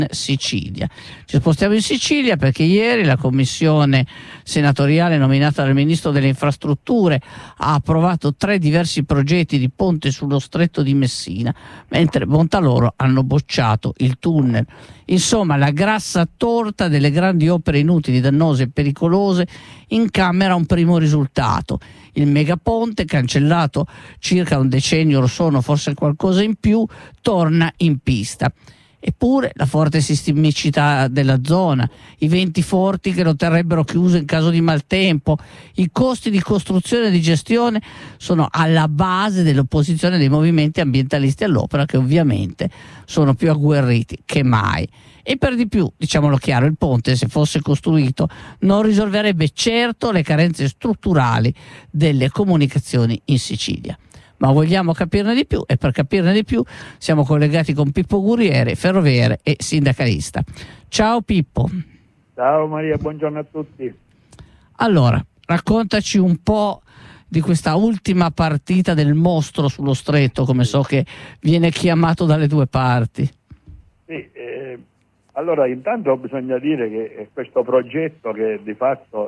Sicilia. Ci spostiamo in Sicilia perché ieri la commissione senatoriale nominata dal ministro delle infrastrutture ha approvato 3 diversi progetti di ponte sullo stretto di Messina, mentre Montaloro hanno bocciato il tunnel. Insomma, la grassa torta delle grandi opere inutili, dannose e pericolose incamera un primo risultato. Il megaponte, cancellato circa un decennio or sono, forse qualcosa in più, torna in pista. Eppure la forte sismicità della zona, i venti forti che lo terrebbero chiuso in caso di maltempo, i costi di costruzione e di gestione sono alla base dell'opposizione dei movimenti ambientalisti all'opera, che ovviamente sono più agguerriti che mai. E per di più, diciamolo chiaro, il ponte, se fosse costruito, non risolverebbe certo le carenze strutturali delle comunicazioni in Sicilia. Ma vogliamo capirne di più, e per capirne di più siamo collegati con Pippo Gurrieri, ferroviere e sindacalista. Ciao Pippo. Ciao Maria, buongiorno a tutti. Allora, raccontaci un po' di questa ultima partita del mostro sullo stretto, come so che viene chiamato dalle due parti. Sì, allora intanto bisogna dire che questo progetto, che di fatto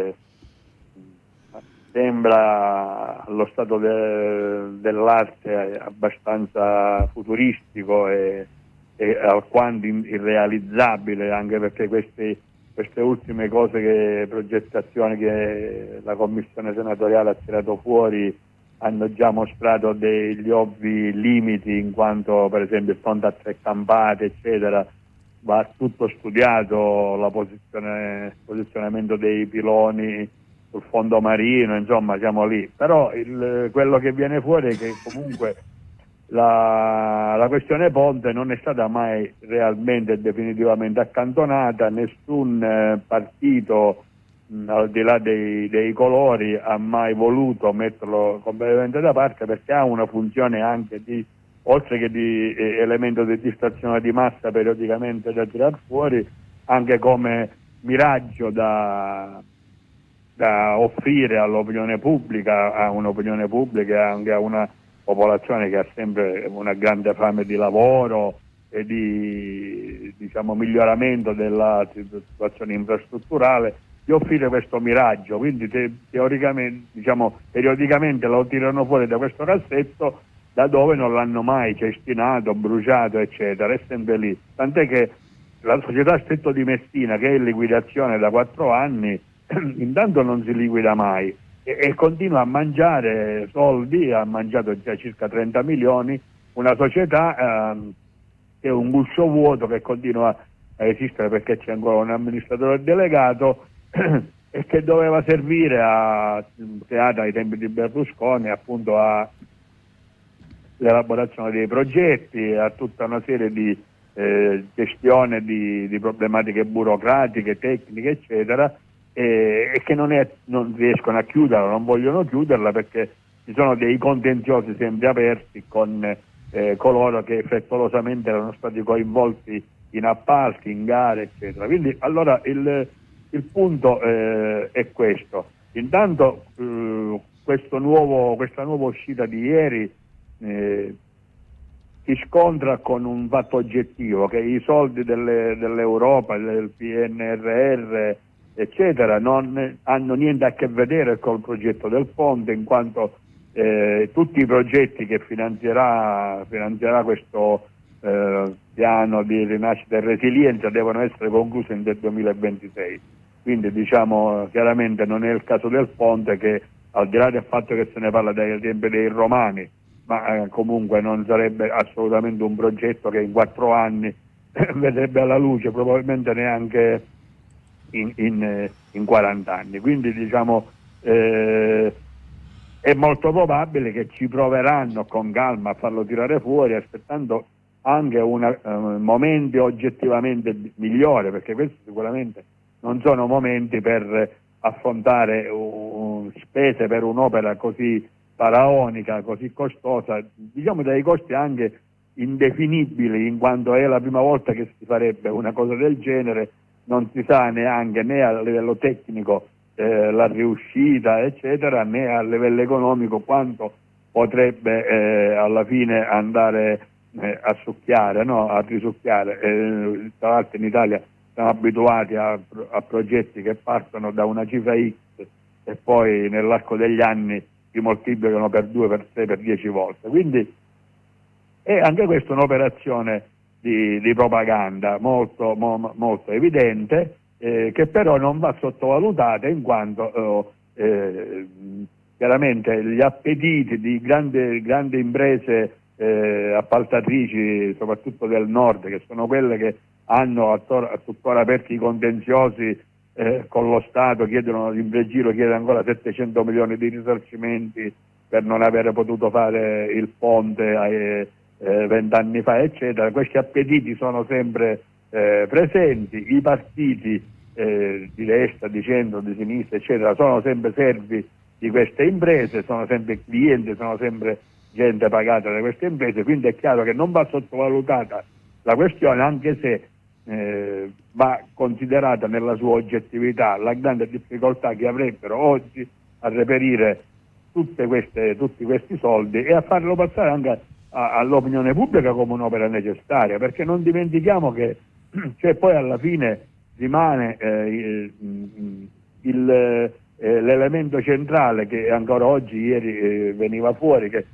sembra allo stato dell'arte abbastanza futuristico e alquanto irrealizzabile, anche perché queste ultime cose, progettazioni che la commissione senatoriale ha tirato fuori, hanno già mostrato degli ovvi limiti, in quanto per esempio il ponte a 3 campate eccetera va tutto studiato, posizionamento dei piloni sul fondo marino, insomma siamo lì. Però quello che viene fuori è che comunque la questione ponte non è stata mai realmente e definitivamente accantonata. Nessun partito, al di là dei colori, ha mai voluto metterlo completamente da parte, perché ha una funzione anche oltre che di elemento di distrazione di massa periodicamente da tirar fuori, anche come miraggio da offrire all'opinione pubblica, a un'opinione pubblica e anche a una popolazione che ha sempre una grande fame di lavoro e di miglioramento della situazione infrastrutturale, di offrire questo miraggio. Quindi teoricamente, periodicamente lo tirano fuori da questo cassetto, da dove non l'hanno mai cestinato, bruciato eccetera, è sempre lì. Tant'è che la società Stretto di Messina, che è in liquidazione da 4 anni, intanto non si liquida mai e continua a mangiare soldi. Ha mangiato già circa 30 milioni, una società che è un guscio vuoto, che continua a esistere perché c'è ancora un amministratore delegato e che doveva servire, creata ai tempi di Berlusconi, appunto all'elaborazione dei progetti, a tutta una serie di gestione di problematiche burocratiche, tecniche eccetera, e che non riescono a chiuderla, non vogliono chiuderla, perché ci sono dei contenziosi sempre aperti con coloro che frettolosamente erano stati coinvolti in appalti, in gare eccetera. Quindi allora il punto è questo. Intanto questa nuova uscita di ieri si scontra con un fatto oggettivo, che i soldi dell'Europa, del PNRR eccetera non hanno niente a che vedere col progetto del ponte, in quanto tutti i progetti che finanzierà questo piano di rinascita e resilienza devono essere conclusi nel 2026. Quindi chiaramente non è il caso del ponte, che al di là del fatto che se ne parla dai tempi dei romani, ma comunque non sarebbe assolutamente un progetto che in 4 anni vedrebbe alla luce, probabilmente neanche in 40 anni. Quindi è molto probabile che ci proveranno con calma a farlo tirare fuori, aspettando anche momenti oggettivamente migliori, perché questi sicuramente non sono momenti per affrontare spese per un'opera così faraonica, così costosa, dai costi anche indefinibili, in quanto è la prima volta che si farebbe una cosa del genere. Non si sa neanche, né a livello tecnico la riuscita eccetera, né a livello economico quanto potrebbe alla fine andare a succhiare, no? A risucchiare. Tra l'altro in Italia siamo abituati a progetti che partono da una cifra X e poi nell'arco degli anni si moltiplicano per 2, per 3, per 10 volte. Quindi è anche questa un'operazione di propaganda molto evidente, che però non va sottovalutata, in quanto chiaramente gli appetiti di grandi imprese appaltatrici, soprattutto del nord, che sono quelle che hanno tuttora aperti i contenziosi con lo Stato, Impregilo chiede ancora 700 milioni di risarcimenti per non aver potuto fare il ponte 20 anni fa, eccetera. Questi appetiti sono sempre presenti, i partiti di destra, di centro, di sinistra, eccetera, sono sempre servi di queste imprese, sono sempre clienti, sono sempre gente pagata da queste imprese, quindi è chiaro che non va sottovalutata la questione, anche se va considerata nella sua oggettività la grande difficoltà che avrebbero oggi a reperire tutti questi soldi e a farlo passare anche all'opinione pubblica come un'opera necessaria, perché non dimentichiamo che poi alla fine rimane l'elemento centrale che ancora oggi, ieri veniva fuori, che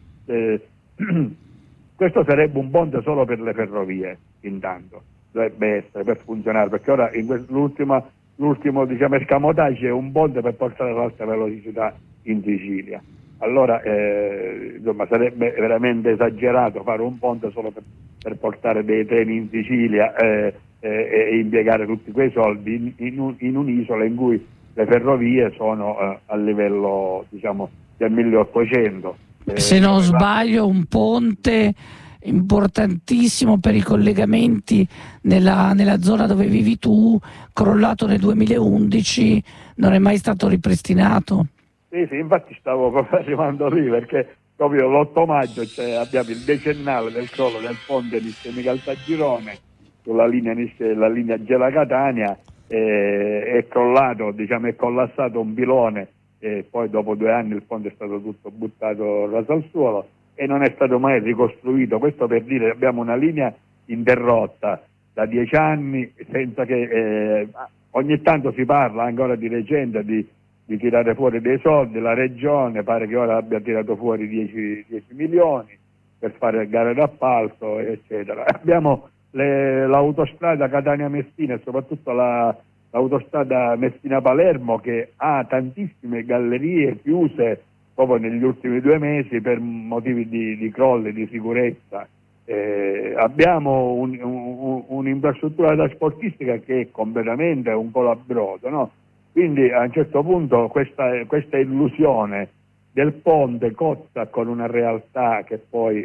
questo sarebbe un ponte solo per le ferrovie, intanto dovrebbe essere, per funzionare, perché ora l'ultimo diciamo escamotage è un ponte per portare l'alta velocità in Sicilia. Allora insomma sarebbe veramente esagerato fare un ponte solo per portare dei treni in Sicilia e impiegare tutti quei soldi in un'isola in cui le ferrovie sono a livello diciamo del 1800. Se non sbaglio un ponte importantissimo per i collegamenti nella zona dove vivi tu, crollato nel 2011, non è mai stato ripristinato. Sì, infatti stavo proprio arrivando lì, perché proprio l'8 maggio abbiamo il decennale del crollo del ponte Nisce-Micaltagirone sulla linea Gela-Catania. È crollato, diciamo, è collassato un pilone e poi dopo 2 anni il ponte è stato tutto buttato raso al suolo e non è stato mai ricostruito. Questo per dire che abbiamo una linea interrotta da 10 anni senza che ogni tanto si parla ancora di recente di tirare fuori dei soldi. La regione pare che ora abbia tirato fuori 10 milioni per fare gare d'appalto, eccetera. Abbiamo l'autostrada Catania-Messina e soprattutto l'autostrada Messina-Palermo, che ha tantissime gallerie chiuse proprio negli ultimi 2 mesi per motivi di crolli, di sicurezza. Abbiamo un'infrastruttura trasportistica che è completamente un colabrodo, no? Quindi a un certo punto questa illusione del ponte cozza con una realtà che poi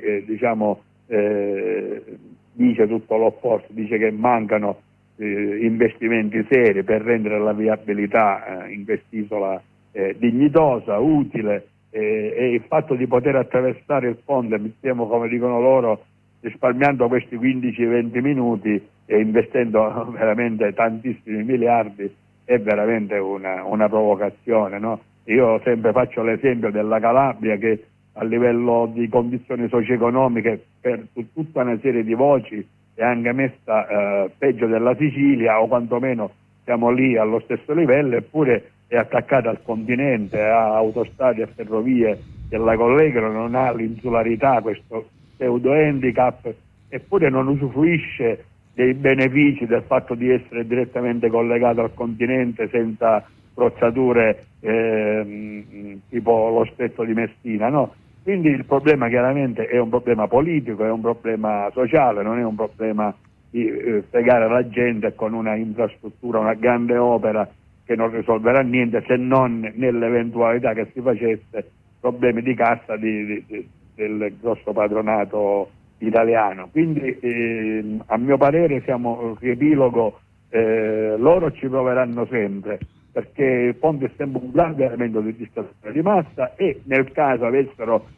dice tutto l'opposto, dice che mancano investimenti seri per rendere la viabilità in quest'isola dignitosa, utile, e il fatto di poter attraversare il ponte, stiamo, come dicono loro, risparmiando questi 15-20 minuti e investendo veramente tantissimi miliardi, è veramente una provocazione, no? Io sempre faccio l'esempio della Calabria, che a livello di condizioni socio-economiche per tutta una serie di voci è anche messa peggio della Sicilia, o quantomeno siamo lì allo stesso livello, eppure è attaccata al continente, ha autostrade e ferrovie che la collegano, non ha l'insularità, questo pseudo handicap, eppure non usufruisce dei benefici del fatto di essere direttamente collegato al continente senza sprozzature tipo lo stretto di Messina, no? Quindi il problema chiaramente è un problema politico, è un problema sociale, non è un problema di fregare la gente con una infrastruttura, una grande opera che non risolverà niente, se non nell'eventualità che si facesse problemi di cassa del grosso patronato italiano. Quindi a mio parere siamo un riepilogo, loro ci proveranno sempre, perché il ponte è sempre un grande elemento di distrazione di massa, e nel caso avessero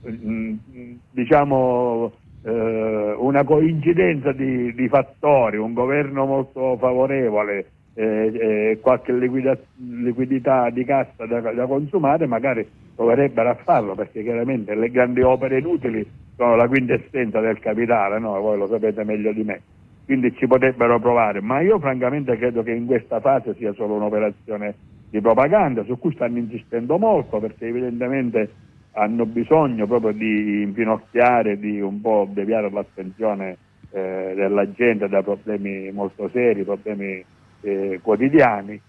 una coincidenza di fattori, un governo molto favorevole, qualche liquidità di cassa da consumare, magari proverebbero a farlo, perché chiaramente le grandi opere inutili sono la quintessenza del capitale, no? Voi lo sapete meglio di me, quindi ci potrebbero provare, ma io francamente credo che in questa fase sia solo un'operazione di propaganda su cui stanno insistendo molto, perché evidentemente hanno bisogno proprio di infinocchiare, di un po' deviare l'attenzione della gente da problemi molto seri, problemi quotidiani,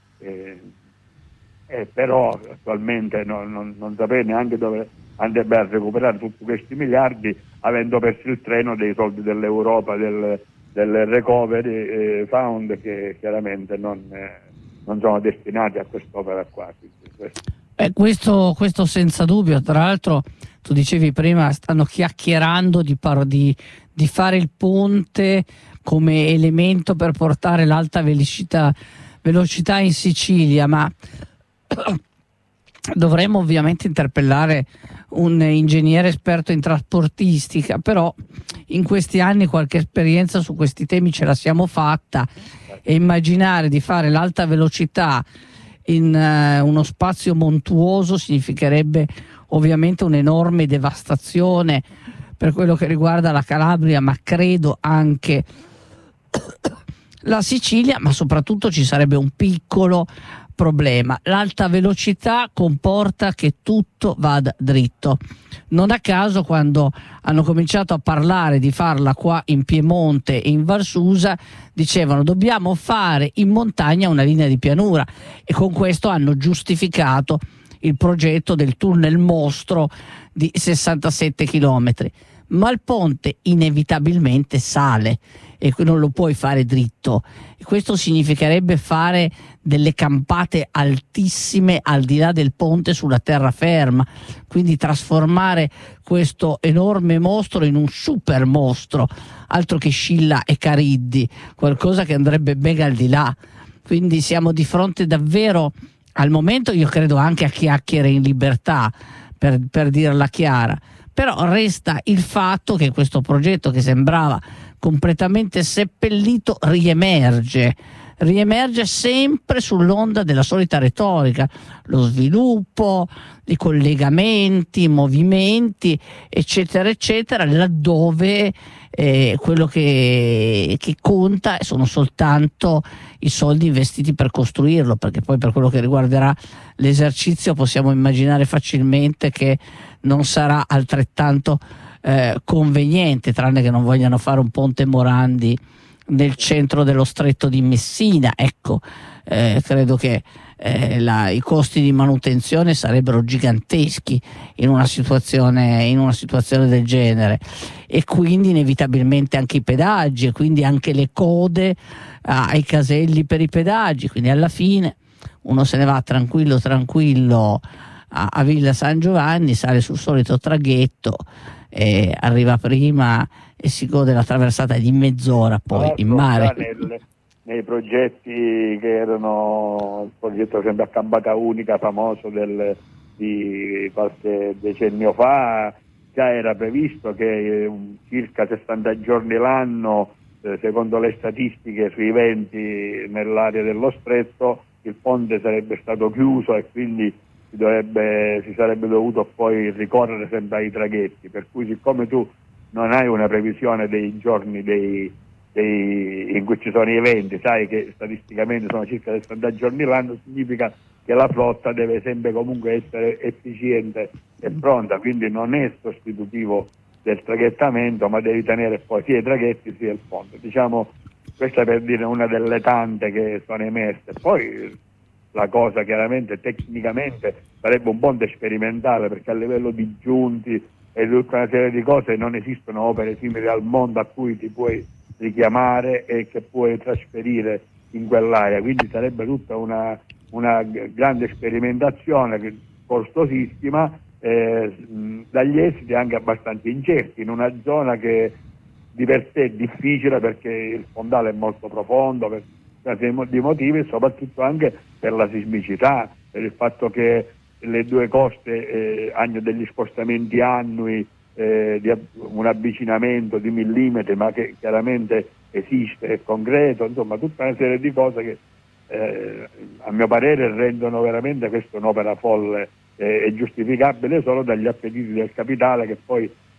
però attualmente non sapere neanche dove andrebbe a recuperare tutti questi miliardi, avendo perso il treno dei soldi dell'Europa, del Recovery Fund, che chiaramente non sono destinati a quest'opera qua. Questo senza dubbio. Tra l'altro tu dicevi prima, stanno chiacchierando di fare il ponte come elemento per portare l'alta velocità in Sicilia, ma dovremmo ovviamente interpellare un ingegnere esperto in trasportistica, però in questi anni qualche esperienza su questi temi ce la siamo fatta, e immaginare di fare l'alta velocità in uno spazio montuoso significherebbe ovviamente un'enorme devastazione per quello che riguarda la Calabria, ma credo anche la Sicilia, ma soprattutto ci sarebbe un piccolo problema: l'alta velocità comporta che tutto vada dritto. Non a caso, quando hanno cominciato a parlare di farla qua in Piemonte e in Val Susa, dicevano dobbiamo fare in montagna una linea di pianura, e con questo hanno giustificato il progetto del tunnel mostro di 67 chilometri. Ma il ponte inevitabilmente sale e non lo puoi fare dritto, e questo significherebbe fare delle campate altissime al di là del ponte sulla terraferma, quindi trasformare questo enorme mostro in un super mostro, altro che Scilla e Cariddi, qualcosa che andrebbe ben al di là. Quindi siamo di fronte al momento, io credo, anche a chiacchiere in libertà, per dirla chiara. Però resta il fatto che questo progetto, che sembrava completamente seppellito, riemerge sempre sull'onda della solita retorica: lo sviluppo, i collegamenti, i movimenti, eccetera eccetera, laddove quello che conta sono soltanto i soldi investiti per costruirlo, perché poi per quello che riguarderà l'esercizio possiamo immaginare facilmente che non sarà altrettanto conveniente, tranne che non vogliano fare un ponte Morandi nel centro dello stretto di Messina. Ecco, credo che i costi di manutenzione sarebbero giganteschi in una situazione del genere, e quindi inevitabilmente anche i pedaggi, e quindi anche le code ai caselli per i pedaggi. Quindi alla fine uno se ne va tranquillo a Villa San Giovanni, sale sul solito traghetto, arriva prima e si gode la traversata di mezz'ora poi in mare. Nei progetti che erano il progetto sempre a campata unica famoso di qualche decennio fa, già era previsto che circa 60 giorni l'anno, secondo le statistiche sui venti nell'area dello stretto, il ponte sarebbe stato chiuso, e quindi si sarebbe dovuto poi ricorrere sempre ai traghetti, per cui siccome tu non hai una previsione dei giorni in cui ci sono gli eventi, sai che statisticamente sono circa 60 giorni l'anno, significa che la flotta deve sempre comunque essere efficiente e pronta, quindi non è sostitutivo del traghettamento, ma devi tenere poi sia i traghetti sia il ponte. Diciamo, questa per dire una delle tante che sono emerse. Poi la cosa chiaramente tecnicamente sarebbe un ponte sperimentale, perché a livello di giunti e tutta una serie di cose non esistono opere simili al mondo a cui ti puoi richiamare e che puoi trasferire in quell'area, quindi sarebbe tutta una grande sperimentazione costosissima, dagli esiti anche abbastanza incerti, in una zona che di per sé è difficile, perché il fondale è molto profondo per una serie di motivi, e soprattutto anche per la sismicità, per il fatto che le due coste hanno degli spostamenti annui, di un avvicinamento di millimetri, ma che chiaramente esiste, è concreto, insomma tutta una serie di cose che a mio parere rendono veramente questa un'opera folle e giustificabile solo dagli appetiti del capitale, che poi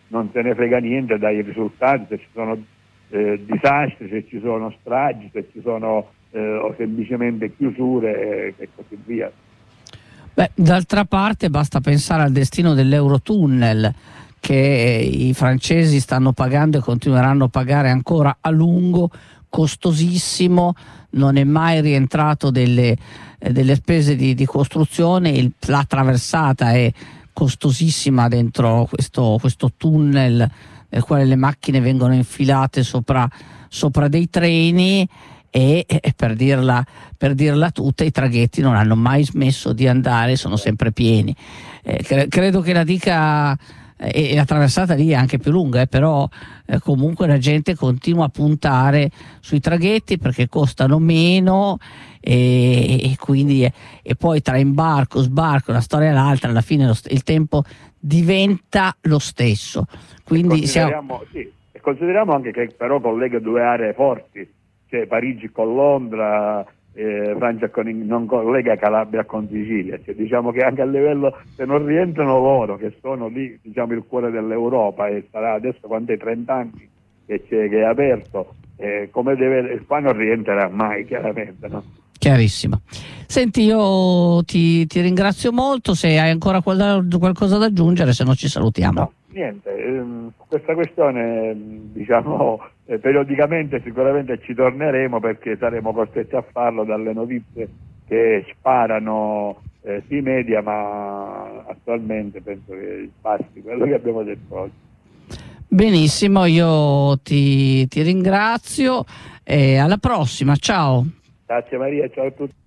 non se ne frega niente dai risultati, se ci sono disastri, se ci sono stragi, se ci sono o semplicemente chiusure e così via. Beh, d'altra parte basta pensare al destino dell'Eurotunnel, che i francesi stanno pagando e continueranno a pagare ancora a lungo, costosissimo, non è mai rientrato delle spese di costruzione, la traversata è costosissima dentro questo tunnel nel quale le macchine vengono infilate sopra dei treni e per dirla tutta, i traghetti non hanno mai smesso di andare, sono sempre pieni. Credo che la dica, e la traversata lì è anche più lunga, però comunque la gente continua a puntare sui traghetti perché costano meno e quindi e poi tra imbarco, sbarco, una storia e l'altra, alla fine il tempo diventa lo stesso. Quindi consideriamo anche che però collega due aree forti, cioè Parigi con Londra, Francia non collega Calabria con Sicilia, cioè, diciamo che anche a livello, se non rientrano loro che sono lì, diciamo il cuore dell'Europa, e sarà adesso quanto 30 anni che è aperto, qua non rientrerà mai, chiaramente, no? Chiarissimo. Senti, io ti ringrazio molto, se hai ancora qualcosa da aggiungere, se no ci salutiamo. No, niente, questa questione, diciamo, periodicamente sicuramente ci torneremo, perché saremo costretti a farlo dalle notizie che sparano sui media, ma attualmente penso che passi quello che abbiamo detto oggi. Benissimo, io ti ringrazio e alla prossima, ciao. Grazie Maria, ciao a tutti.